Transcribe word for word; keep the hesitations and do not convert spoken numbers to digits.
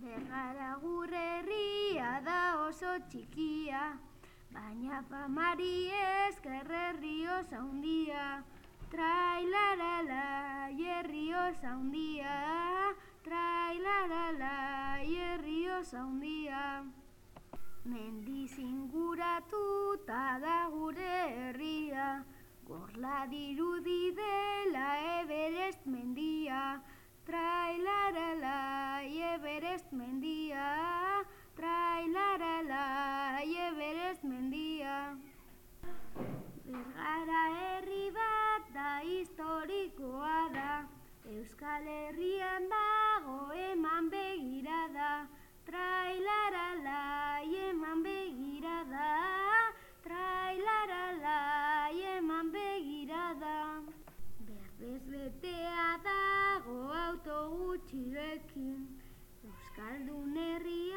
Bergara gure herria da oso txikia, baina famari esker herri oso handia. Trailarala, herri oso handia, trailarala, herri oso handia. Mendiz inguratuta da gure herria, gorla dirudi dela Everest mendia. Trailarala, Everest mendia, trailarala, Everest mendia. Bergara herri bat da historikoa da, Euskal Herrian dago eman begirada. Trailarala, eman begirada, trailarala, eman begirada. Berdez betea dago auto gutxirekin, Euskaldun herri